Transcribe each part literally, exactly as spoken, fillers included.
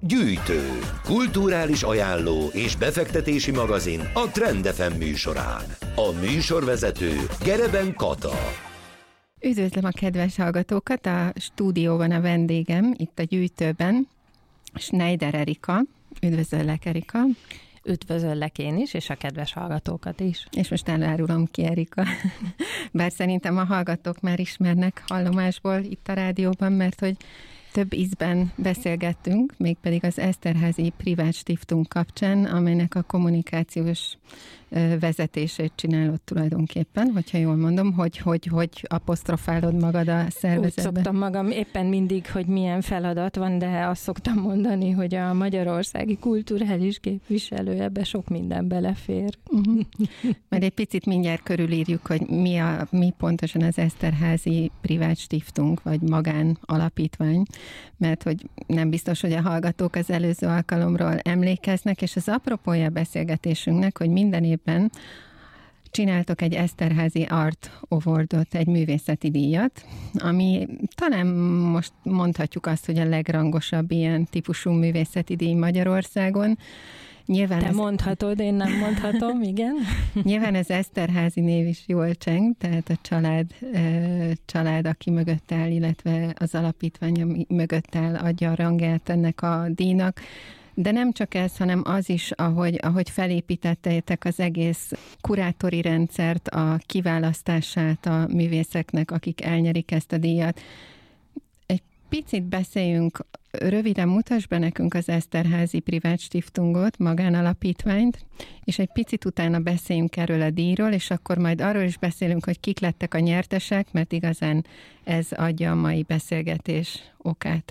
Gyűjtő, kulturális ajánló és befektetési magazin a Trend ef em műsorán. A műsorvezető Gereben Kata. Üdvözlöm a kedves hallgatókat, a stúdióban a vendégem, itt a Gyűjtőben, Schneider Erika. Üdvözöllek, Erika. Üdvözöllek én is, és a kedves hallgatókat is. És most elárulom ki, Erika. Bár szerintem a hallgatók már ismernek hallomásból itt a rádióban, mert hogy több ízben beszélgettünk, mégpedig az Eszterházy Privát Stiftung kapcsán, amelynek a kommunikációs vezetését csinálod tulajdonképpen, hogyha jól mondom, hogy hogy, hogy apostrofálod magad a szervezetben. Úgy szoktam magam éppen mindig, hogy milyen feladat van, de azt szoktam mondani, hogy a magyarországi kulturális képviselő, ebbe sok minden belefér. Uh-huh. Majd egy picit mindjárt körülírjuk, hogy mi, a, mi pontosan az Eszterházy Privát Stiftung, vagy magán alapítvány, mert hogy nem biztos, hogy a hallgatók az előző alkalomról emlékeznek, és az apropója beszélgetésünknek, hogy minden évben csináltok egy Eszterházy Art Awardot, egy művészeti díjat, ami talán most mondhatjuk azt, hogy a legrangosabb ilyen típusú művészeti díj Magyarországon. Nyilván Te ez... mondhatod, én nem mondhatom, igen. Nyilván az Eszterházy név is jól cseng, tehát a család, család, aki mögött áll, illetve az alapítvány, ami mögött áll, adja a rangját ennek a díjnak. De nem csak ez, hanem az is, ahogy, ahogy felépítettétek az egész kurátori rendszert, a kiválasztását a művészeknek, akik elnyerik ezt a díjat. Egy picit beszéljünk, röviden mutasd be nekünk az Eszterházy Privát Stiftungot, magánalapítványt, és egy picit utána beszéljünk erről a díjról, és akkor majd arról is beszélünk, hogy kik lettek a nyertesek, mert igazán ez adja a mai beszélgetés okát.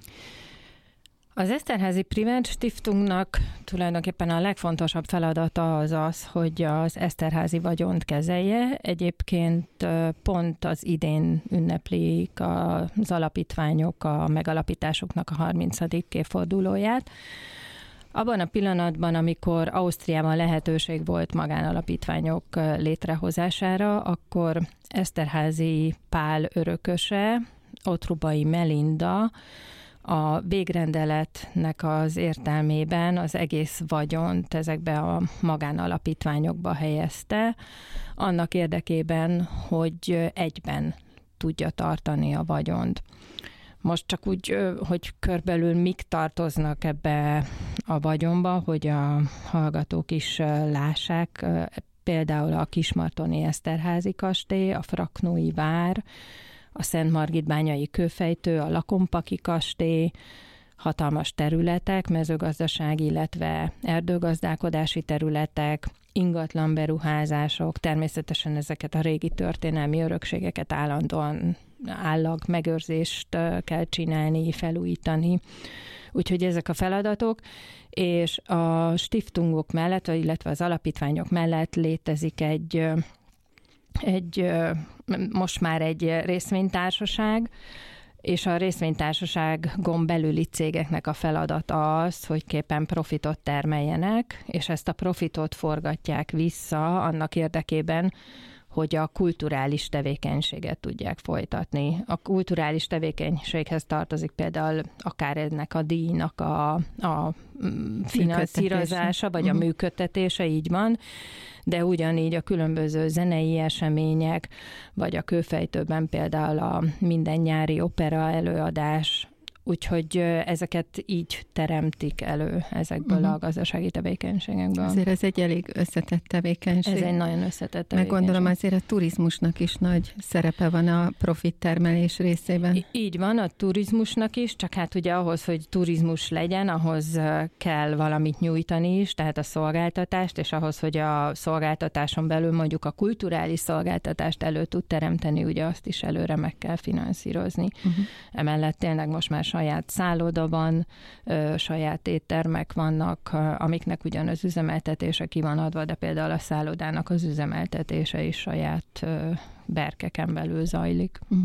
Az Eszterházy Privát Stiftungnak tulajdonképpen a legfontosabb feladata az az, hogy az eszterházy vagyont kezelje. Egyébként pont az idén ünneplik az alapítványok, a megalapításoknak a harmincadik évfordulóját. Abban a pillanatban, amikor Ausztriában lehetőség volt magánalapítványok létrehozására, akkor Eszterházy Pál örököse, Ottrubai Melinda, a végrendeletnek az értelmében az egész vagyont ezekbe a magánalapítványokba helyezte, annak érdekében, hogy egyben tudja tartani a vagyont. Most csak úgy, hogy körbelül mik tartoznak ebbe a vagyonba, hogy a hallgatók is lássák, például a Kismartoni Eszterházy kastély, a Fraknói vár, a Szentmargitbányai kőfejtő, a Lakompaki kastély, hatalmas területek, mezőgazdasági, illetve erdőgazdálkodási területek, ingatlan beruházások, természetesen ezeket a régi történelmi örökségeket állandóan állag megőrzést kell csinálni, felújítani. Úgyhogy ezek a feladatok, és a stiftungok mellett, illetve az alapítványok mellett létezik egy egy, most már egy részvénytársaság, és a részvénytársaságon belüli cégeknek a feladata az, hogy képen profitot termeljenek, és ezt a profitot forgatják vissza annak érdekében, hogy a kulturális tevékenységet tudják folytatni. A kulturális tevékenységhez tartozik például akár ennek a díjnak a, a finanszírozása, vagy a működtetése, így van, de ugyanígy a különböző zenei események, vagy a kőfejtőben például a minden nyári opera előadás, úgyhogy ezeket így teremtik elő ezekből uh-huh. a gazdasági tevékenységekből. Azért ez egy elég összetett tevékenység. Ez egy nagyon összetett tevékenység. Meg gondolom azért a turizmusnak is nagy szerepe van a profit termelés részében. I- így van, a turizmusnak is, csak hát ugye ahhoz, hogy turizmus legyen, ahhoz kell valamit nyújtani is, tehát a szolgáltatást, és ahhoz, hogy a szolgáltatáson belül mondjuk a kulturális szolgáltatást elő tud teremteni, ugye azt is előre meg kell finanszírozni. Uh-huh. Emellett tényleg most már saját szálloda van, saját éttermek vannak, amiknek ugyan az üzemeltetése ki van adva, de például a szállodának az üzemeltetése is saját berkeken belül zajlik. Uh-huh.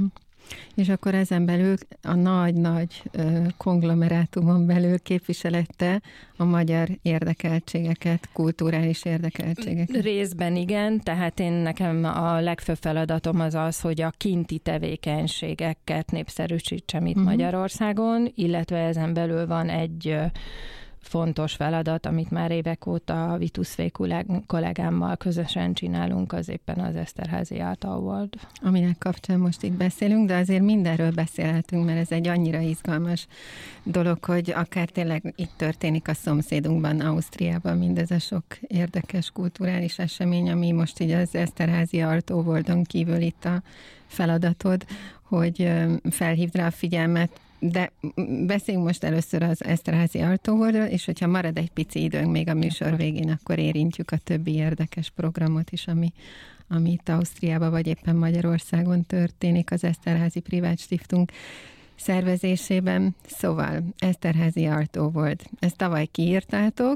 És akkor ezen belül a nagy-nagy konglomerátumon belül képviselette a magyar érdekeltségeket, kulturális érdekeltségeket. Részben igen, tehát én nekem a legfőbb feladatom az az, hogy a kinti tevékenységeket népszerűsítsem itt uh-huh. Magyarországon, illetve ezen belül van egy fontos feladat, amit már évek óta Vitus Fay kollégámmal közösen csinálunk, az éppen az Eszterházy Art Award. Aminek kapcsán most itt beszélünk, de azért mindenről beszélhetünk, mert ez egy annyira izgalmas dolog, hogy akár tényleg itt történik a szomszédunkban, Ausztriában mindez a sok érdekes kulturális esemény, ami most így az Eszterházy Art Awardon kívül itt a feladatod, hogy felhívd rá a figyelmet. De beszéljünk most először az Eszterházy Art Awardról, és hogyha marad egy pici időnk még a műsor végén, akkor érintjük a többi érdekes programot is, ami, ami itt Ausztriában vagy éppen Magyarországon történik az Eszterházy Privát Stiftung szervezésében. Szóval Eszterházy Art Award. Ezt tavaly kiírtátok?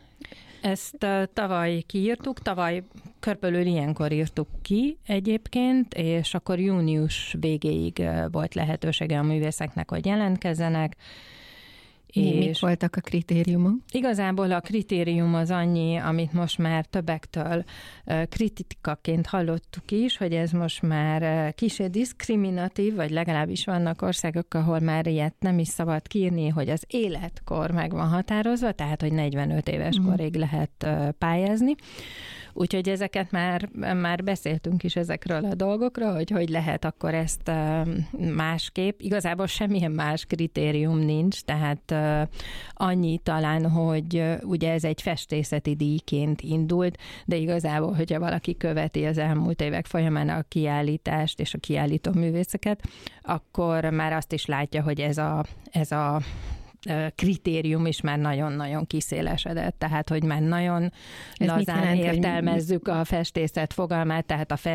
Ezt uh, tavaly kiírtuk, tavaly körülbelül ilyenkor írtuk ki egyébként, és akkor június végéig uh, volt lehetősége a művészeknek, hogy jelentkezzenek. Mi, és mik voltak a kritériumok? Igazából a kritérium az annyi, amit most már többektől uh, kritikaként hallottuk is, hogy ez most már uh, kicsit diszkriminatív, vagy legalábbis vannak országok, ahol már ilyet nem is szabad kiírni, hogy az életkor meg van határozva, tehát hogy negyvenöt éves mm. korig lehet uh, pályázni. Úgyhogy ezeket már, már beszéltünk is ezekről a dolgokról, hogy hogy lehet akkor ezt másképp. Igazából semmilyen más kritérium nincs, tehát annyi talán, hogy ugye ez egy festészeti díjként indult, de igazából, hogyha valaki követi az elmúlt évek folyamán a kiállítást és a kiállító művészeket, akkor már azt is látja, hogy ez a, ez a kritérium is már nagyon-nagyon kiszélesedett, tehát hogy már nagyon ez lazán jelent, értelmezzük hogy... a festészet fogalmát, tehát a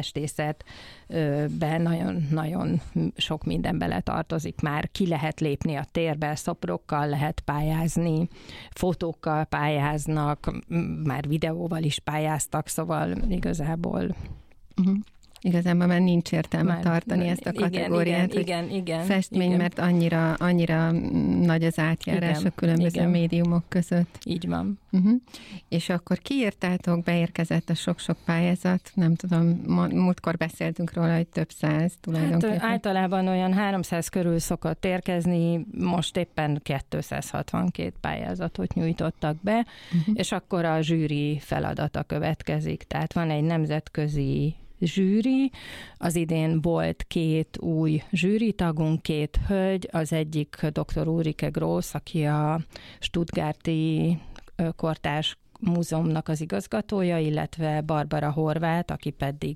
festészetben nagyon-nagyon sok minden bele tartozik már. Ki lehet lépni a térbe, szoprokkal lehet pályázni, fotókkal pályáznak, már videóval is pályáztak, szóval igazából... Uh-huh. Igazából már nincs értelme már, tartani ezt a kategóriát, igen, igen, igen, festmény, igen. mert annyira, annyira nagy az átjárás igen, a különböző igen. médiumok között. Így van. Uh-huh. És akkor kiírtátok, beérkezett a sok-sok pályázat, nem tudom, múltkor beszéltünk róla, hogy több száz tulajdonképpen. Hát általában olyan háromszáz körül szokott érkezni, most éppen kétszázhatvankét pályázatot nyújtottak be, uh-huh. és akkor a zsűri feladata következik, tehát van egy nemzetközi zsűri. Az idén volt két új zsűritagunk, két hölgy, az egyik dr. Ulrike Gross, aki a Stuttgarti Kortárs Múzeumnak az igazgatója, illetve Barbara Horváth, aki pedig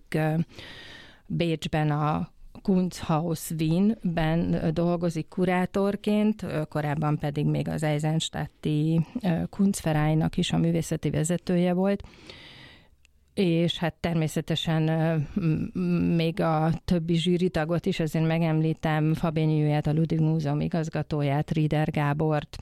Bécsben a Kunsthaus Wienben dolgozik kurátorként, korábban pedig még az Eisenstadti Kunstvereinnak is a művészeti vezetője volt. És hát természetesen még a többi zsűritagot is, azért megemlítem Fabényi Júliát, a Ludwig Múzeum igazgatóját, Rieder Gábort,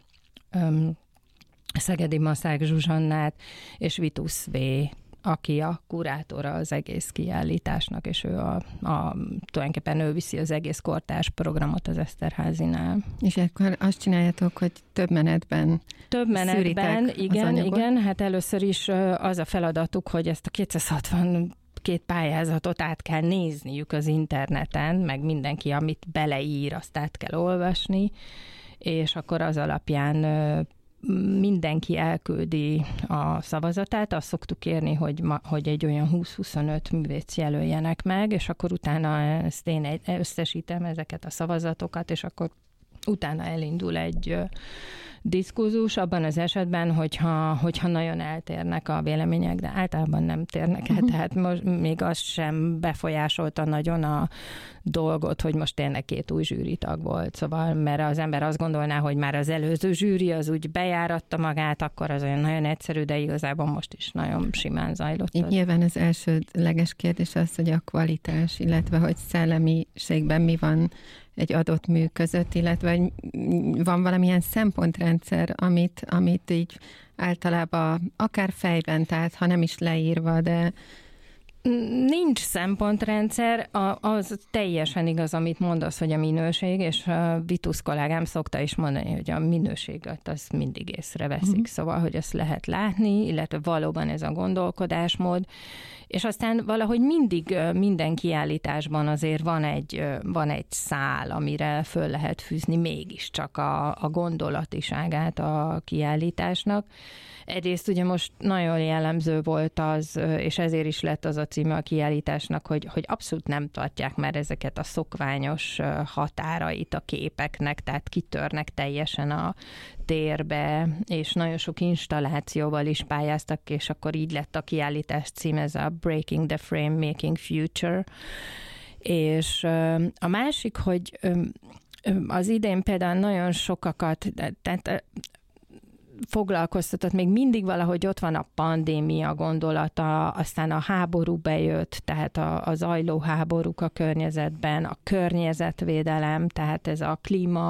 Szegedi Maszák Zsuzsannát, és Vitus Fay, aki a kurátora az egész kiállításnak, és ő a, a, tulajdonképpen ő viszi az egész kortárs programot az Eszterházinál. És akkor azt csináljátok, hogy több menetben Több menetben, igen, igen, hát először is az a feladatuk, hogy ezt a kétszázhatvankét pályázatot át kell nézniük az interneten, meg mindenki, amit beleír, azt át kell olvasni, és akkor az alapján mindenki elküldi a szavazatát, azt szoktuk kérni, hogy, ma, hogy egy olyan húsz-huszonöt művész jelöljenek meg, és akkor utána ezt én összesítem ezeket a szavazatokat, és akkor utána elindul egy diskurzus abban az esetben, hogyha, hogyha nagyon eltérnek a vélemények, de általában nem térnek el, uh-huh. tehát most még az sem befolyásolta nagyon a dolgot, hogy most tényleg két új zsűritag volt, szóval, mert az ember azt gondolná, hogy már az előző zsűri az úgy bejáratta magát, akkor az olyan nagyon egyszerű, de igazából most is nagyon simán zajlott. Így nyilván az elsődleges kérdés az, hogy a kvalitás, illetve hogy szellemiségben mi van egy adott mű között, illetve van valamilyen szempontrendszer, amit, amit így általában akár fejben, tehát ha nem is leírva, de Nincs szempontrendszer, az teljesen igaz, amit mondasz, hogy a minőség, és a Vitusz kollégám szokta is mondani, hogy a minőséget az mindig észreveszik, mm. szóval, hogy ezt lehet látni, illetve valóban ez a gondolkodásmód, és aztán valahogy mindig minden kiállításban azért van egy, van egy szál, amire föl lehet fűzni mégiscsak a, a gondolatiságát a kiállításnak. Egyrészt ugye most nagyon jellemző volt az, és ezért is lett az a címe a kiállításnak, hogy, hogy abszolút nem tartják már ezeket a szokványos határait a képeknek, tehát kitörnek teljesen a térbe, és nagyon sok installációval is pályáztak, és akkor így lett a kiállítás címe, ez a Breaking the Frame, Making Future. És a másik, hogy az idén például nagyon sokakat, tehát foglalkoztatott, még mindig valahogy ott van a pandémia gondolata, aztán a háború bejött, tehát a, a zajló háborúk a környezetben, a környezetvédelem, tehát ez a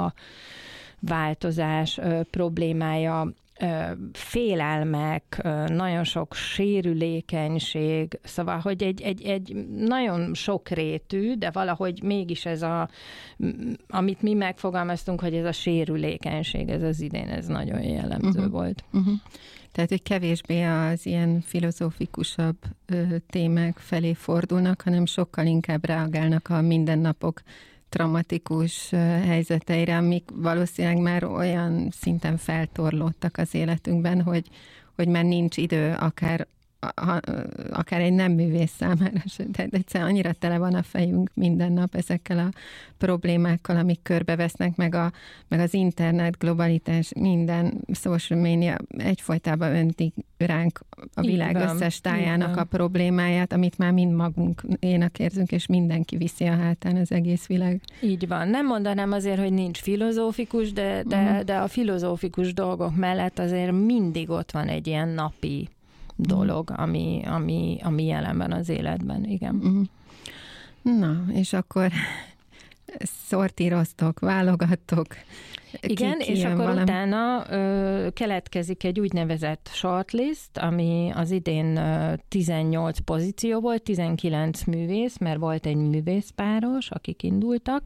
klímaváltozás ö, problémája, ö, félelmek, ö, nagyon sok sérülékenység, szóval, hogy egy, egy, egy nagyon sokrétű, de valahogy mégis ez a, amit mi megfogalmaztunk, hogy ez a sérülékenység, ez az idén, ez nagyon jellemző uh-huh. volt. Uh-huh. Tehát, hogy kevésbé az ilyen filozófikusabb ö, témák felé fordulnak, hanem sokkal inkább reagálnak a mindennapok traumatikus helyzeteire, amik valószínűleg már olyan szinten feltorlódtak az életünkben, hogy, hogy már nincs idő akár, a, akár egy nem művész számára se. Tehát egyszerűen annyira tele van a fejünk minden nap ezekkel a problémákkal, amik körbevesznek, meg, a, meg az internet, globalitás, minden social media egyfolytában öntik ránk a világ összes tájának a problémáját, amit már mind magunkénak érzünk, és mindenki viszi a hátán az egész világ. Így van. Nem mondanám azért, hogy nincs filozófikus, de, de, uh-huh. de a filozófikus dolgok mellett azért mindig ott van egy ilyen napi dolog, ami, ami, ami jelen van az életben, igen. Uh-huh. Na, és akkor szortíroztok, válogattok. Igen, ki, és akkor valami... utána ö, keletkezik egy úgynevezett shortlist, ami az idén ö, tizennyolc pozíció volt, tizenkilenc művész, mert volt egy művészpáros, akik indultak,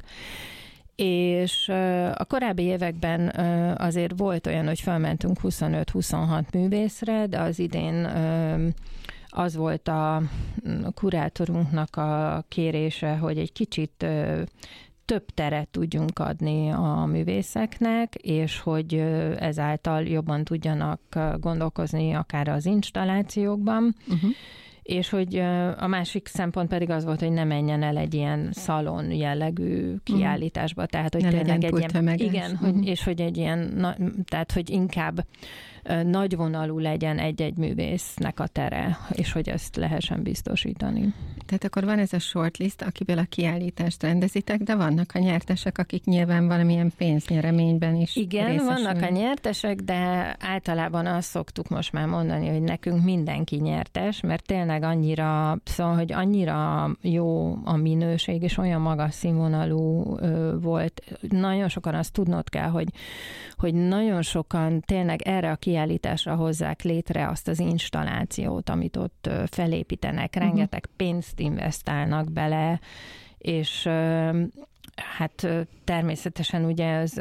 és a korábbi években azért volt olyan, hogy felmentünk huszonöt-huszonhat művészre, de az idén az volt a kurátorunknak a kérése, hogy egy kicsit több teret tudjunk adni a művészeknek, és hogy ezáltal jobban tudjanak gondolkozni akár az installációkban, uh-huh. és hogy a másik szempont pedig az volt, hogy ne menjen el egy ilyen szalon jellegű kiállításba, tehát hogy ne tényleg egy ilyen, igen, uh-huh. hogy, és hogy egy ilyen, na, tehát hogy inkább nagyvonalú legyen egy-egy művésznek a tere, és hogy ezt lehessen biztosítani. Tehát akkor van ez a shortlist, akiből a kiállítást rendezitek, de vannak a nyertesek, akik nyilván valamilyen pénznyereményben is igen, részesülnek. Vannak a nyertesek, de általában azt szoktuk most már mondani, hogy nekünk mindenki nyertes, mert tényleg annyira, szóval, hogy annyira jó a minőség, és olyan magas színvonalú ö, volt. Nagyon sokan azt tudnod kell, hogy, hogy nagyon sokan tényleg erre a kiállításra hozzák létre azt az installációt, amit ott felépítenek, rengeteg uh-huh. pénzt investálnak bele, és hát természetesen ugye az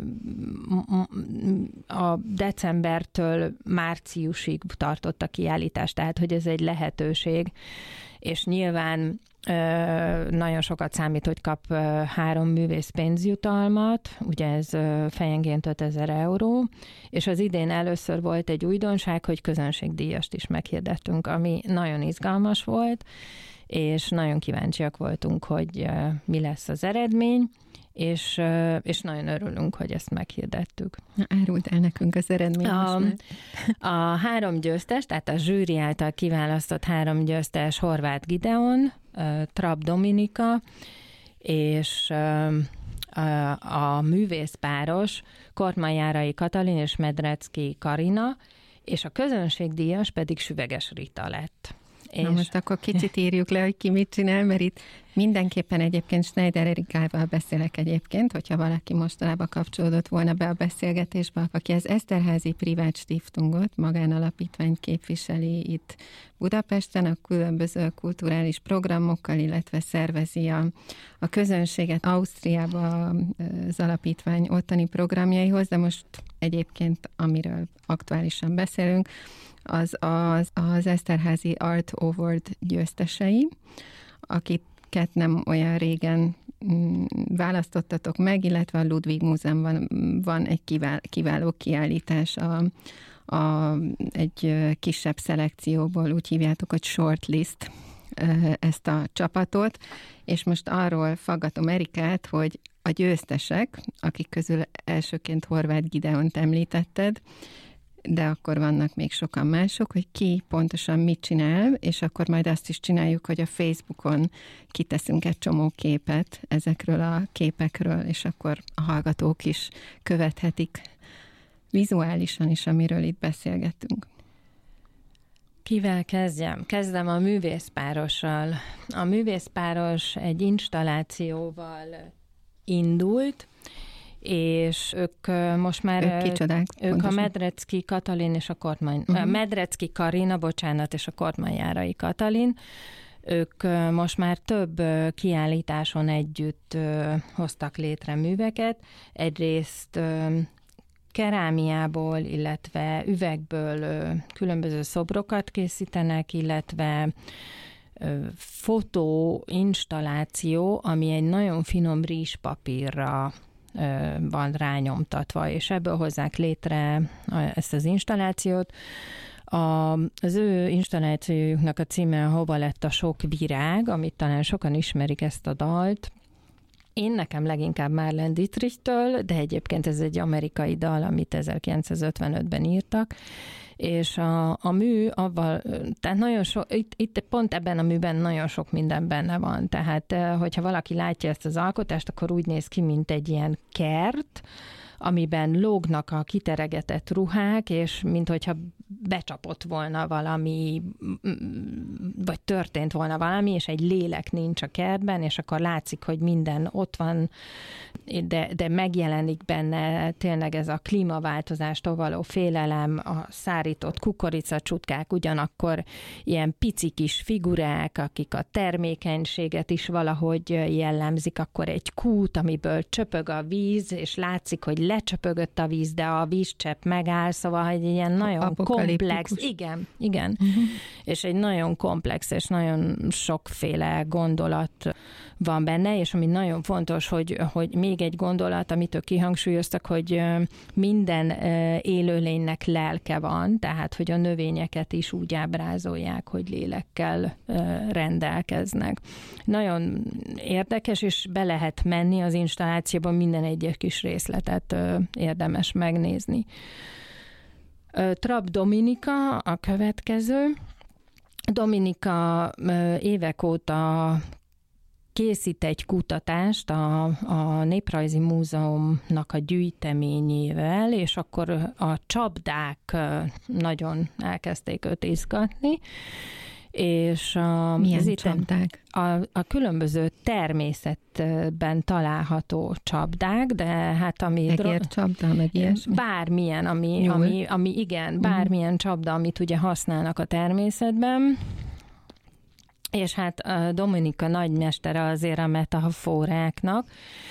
a decembertől márciusig tartott a kiállítás, tehát hogy ez egy lehetőség, és nyilván nagyon sokat számít, hogy kap három művész pénzjutalmat, ugye ez fejenként ötezer euró, és az idén először volt egy újdonság, hogy közönségdíjast is meghirdettünk, ami nagyon izgalmas volt, és nagyon kíváncsiak voltunk, hogy mi lesz az eredmény, és, és nagyon örülünk, hogy ezt meghirdettük. Na, árult el nekünk az eredmény a, a három győztes, tehát a zsűri által kiválasztott három győztes Horváth Gideon, Trapp Dominika, és a, a művészpáros Kortman-Járai Katalin és Medrecki Karina, és a közönségdíjas pedig Süveges Rita lett. Na most akkor kicsit írjuk le, hogy ki mit csinál, mert itt mindenképpen egyébként Schneider Erikával beszélek egyébként, hogyha valaki mostanában kapcsolódott volna be a beszélgetésbe, aki az Eszterházy Privát Stiftungot, magánalapítványt képviseli itt Budapesten, a különböző kulturális programokkal, illetve szervezi a, a közönséget Ausztriába az alapítvány ottani programjaihoz, de most egyébként, amiről aktuálisan beszélünk, az az, az Eszterházy Art Award győztesei, akiket nem olyan régen választottatok meg, illetve a Ludwig Múzeumban van egy kivál, kiváló kiállítás a, a, egy kisebb szelekcióból, úgy hívjátok, hogy shortlist ezt a csapatot, és most arról faggatom Erikát, hogy a győztesek, akik közül elsőként Horváth Gideont említetted, de akkor vannak még sokan mások, hogy ki pontosan mit csinál, és akkor majd azt is csináljuk, hogy a Facebookon kiteszünk egy csomó képet ezekről a képekről, és akkor a hallgatók is követhetik vizuálisan is, amiről itt beszélgetünk. Kivel kezdjem? Kezdem a művészpárossal. A művészpáros egy installációval indult, és ők most már... Ők kicsodák? Ők pontosan. A Medrecki Katalin és a Kortmány... Uh-huh. Medrecki Karina, bocsánat, és a Kortmányjárai Katalin. Ők most már több kiállításon együtt hoztak létre műveket. Egyrészt kerámiából, illetve üvegből különböző szobrokat készítenek, illetve fotóinstalláció, ami egy nagyon finom rizspapírra van rányomtatva, és ebből hozzák létre ezt az installációt. A, az ő installációjuknak a címe Hova lett a sok virág, amit talán sokan ismerik ezt a dalt. Én nekem leginkább Marlene Dietrichtől, de egyébként ez egy amerikai dal, amit ezerkilencszázötvenötben írtak, és a, a mű avval, tehát nagyon sok, itt, itt pont ebben a műben nagyon sok minden benne van, tehát hogyha valaki látja ezt az alkotást, akkor úgy néz ki, mint egy ilyen kert, amiben lógnak a kiteregetett ruhák, és minthogyha becsapott volna valami, vagy történt volna valami, és egy lélek nincs a kertben, és akkor látszik, hogy minden ott van, de, de megjelenik benne tényleg ez a klímaváltozástól való félelem, a szárított kukoricacsutkák, ugyanakkor ilyen pici kis figurák, akik a termékenységet is valahogy jellemzik, akkor egy kút, amiből csöpög a víz, és látszik, hogy lecsöpögött a víz, de a vízcsepp megáll, szóval egy ilyen nagyon komplex, igen, igen, uh-huh. és egy nagyon komplex és nagyon sokféle gondolat van benne, és ami nagyon fontos, hogy, hogy még egy gondolat, amit ők kihangsúlyoztak, hogy minden élőlénynek lelke van, tehát, hogy a növényeket is úgy ábrázolják, hogy lélekkel rendelkeznek. Nagyon érdekes, és be lehet menni az installációban, minden egyes kis részletet érdemes megnézni. Trapp Dominika a következő. Dominika évek óta készít egy kutatást a, a Néprajzi Múzeumnak a gyűjteményével, és akkor a csapdák nagyon elkezdték őt izgatni, és a, milyen csapdák? A, a különböző természetben található csapdák, de hát ami... Egércsapda, meg ilyesmi? Bármilyen, ami, ami, ami igen, bármilyen uh-huh. csapda, amit ugye használnak a természetben. És hát a Dominika nagymestere azért a metaforáknak,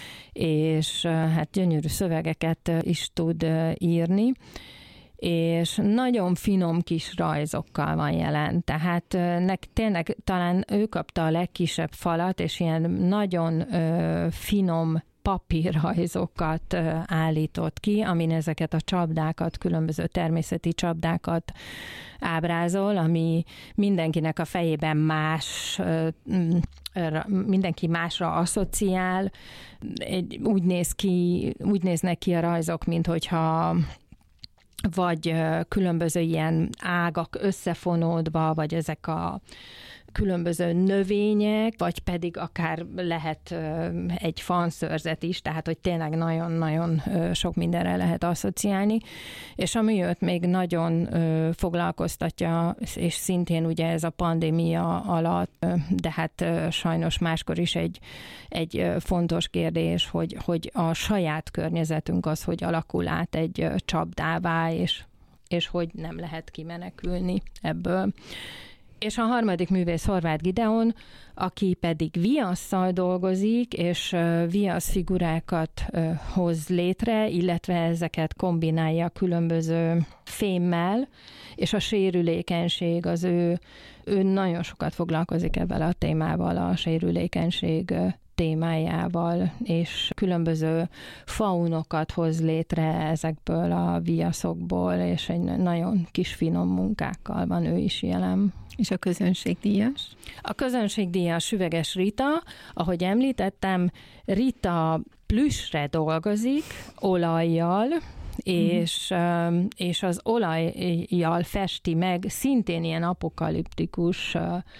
és hát gyönyörű szövegeket is tud írni, és nagyon finom kis rajzokkal van jelen. Tehát nek, tényleg talán ő kapta a legkisebb falat, és ilyen nagyon ö, finom papírrajzokat állított ki, amin ezeket a csapdákat, különböző természeti csapdákat ábrázol, ami mindenkinek a fejében más, mindenki másra asszociál. Úgy néz ki, úgy néznek ki a rajzok, mint hogyha vagy különböző ilyen ágak összefonódva, vagy ezek a különböző növények, vagy pedig akár lehet egy fanszörzet is, tehát hogy tényleg nagyon-nagyon sok mindenre lehet asszociálni. És ami őt még nagyon foglalkoztatja, és szintén ugye ez a pandémia alatt, de hát sajnos máskor is egy, egy fontos kérdés, hogy, hogy a saját környezetünk az, hogy alakul át egy csapdává, és, és hogy nem lehet kimenekülni ebből. És a harmadik művész Horváth Gideon, aki pedig viasszal dolgozik, és viasz figurákat hoz létre, illetve ezeket kombinálja különböző fémmel, és a sérülékenység az ő, ő nagyon sokat foglalkozik ebben a témával, a sérülékenység témájával, és különböző faunokat hoz létre ezekből a viaszokból, és egy nagyon kis finom munkákkal van ő is jelen. És a közönségdíjas? A közönségdíjas Süveges Rita, ahogy említettem, Rita plüssre dolgozik, olajjal, és, és az olajjal festi meg szintén ilyen apokaliptikus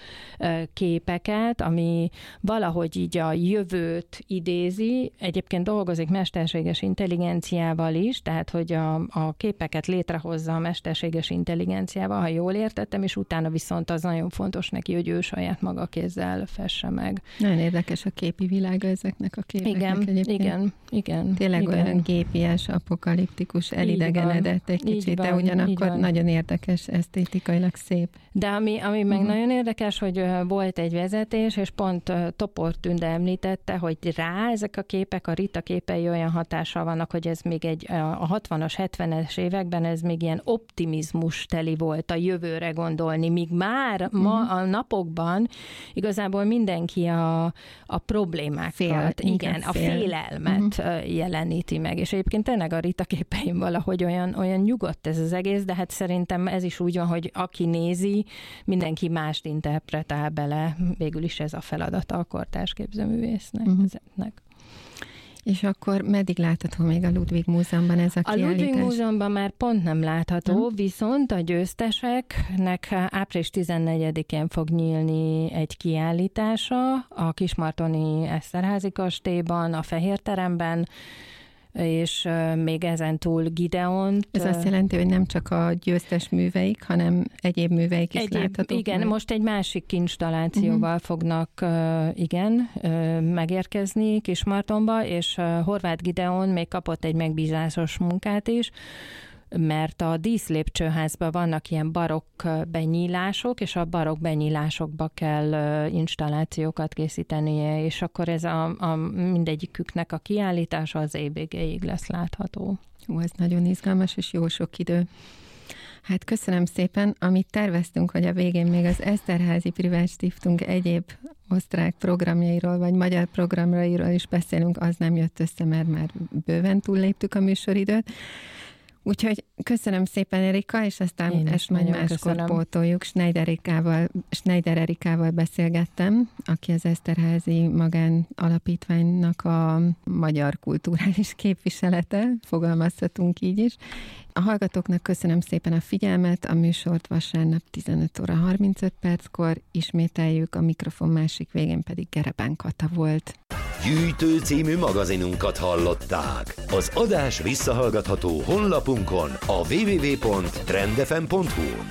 képeket, ami valahogy így a jövőt idézi. Egyébként dolgozik mesterséges intelligenciával is, tehát hogy a, a képeket létrehozza a mesterséges intelligenciával, ha jól értettem, és utána viszont az nagyon fontos neki, hogy ő saját maga kézzel fesse meg. Nagyon érdekes a képi világa ezeknek a képeknek. Igen, egyébként. igen, igen. Tényleg igen. olyan gépies, apokaliptikus, elidegenedett egy kicsit, van, de ugyanakkor nagyon érdekes, esztétikailag szép. De ami, ami meg uh-huh. nagyon érdekes, hogy volt egy vezetés, és pont Topor Tünde említette, hogy rá ezek a képek, a Rita képei olyan hatással vannak, hogy ez még egy a hatvanas, hetvenes években ez még ilyen optimizmus teli volt a jövőre gondolni, míg már uh-huh. ma a napokban igazából mindenki a, a problémákat, Fél, igen, a fél. félelmet uh-huh. jeleníti meg. És egyébként tényleg a Rita képeim valahogy olyan, olyan nyugodt ez az egész, de hát szerintem ez is úgy van, hogy aki nézi, mindenki mást interpretál bele. Végül is ez a feladata a kortárs képzőművésznek. Uh-huh. És akkor meddig látható még a Ludwig Múzeumban ez a kiállítás? A Ludwig Múzeumban már pont nem látható, hmm. viszont a győzteseknek április tizennegyedikén fog nyílni egy kiállítása a Kismartoni Eszterházy kastélyban, a Fehér teremben, és még ezen túl Gideont. Ez azt jelenti, hogy nem csak a győztes műveik, hanem egyéb műveik is egyéb, láthatók? Igen, meg? Most egy másik installációval uh-huh. fognak igen, megérkezni Kismartonba, és Horváth Gideon még kapott egy megbízásos munkát is, mert a díszlépcsőházban vannak ilyen barokk benyílások, és a barokk benyílásokba kell installációkat készítenie, és akkor ez a, a mindegyiküknek a kiállítása az é bé gé-ig lesz látható. Ó, ez nagyon izgalmas, és jó sok idő. Hát köszönöm szépen, amit terveztünk, hogy a végén még az Eszterházy Privát Stiftung egyéb osztrák programjairól, vagy magyar programjairól is beszélünk, az nem jött össze, mert már bőven túlléptük a műsoridőt. Úgyhogy köszönöm szépen, Erika, és aztán Én ezt majd máskor köszönöm. Pótoljuk. Schneider Erikával, Schneider Erikával beszélgettem, aki az Eszterházy Magán Alapítványnak a magyar kulturális képviselete, fogalmazhatunk így is. A hallgatóknak köszönöm szépen a figyelmet, a műsort vasárnap tizenöt óra harmincöt perckor ismételjük, a mikrofon másik végén pedig Gerebán Kata volt. Gyűjtő című magazinunkat hallották. Az adás visszahallgatható honlapunkon, a double-u double-u double-u pont trend f m pont h u-n.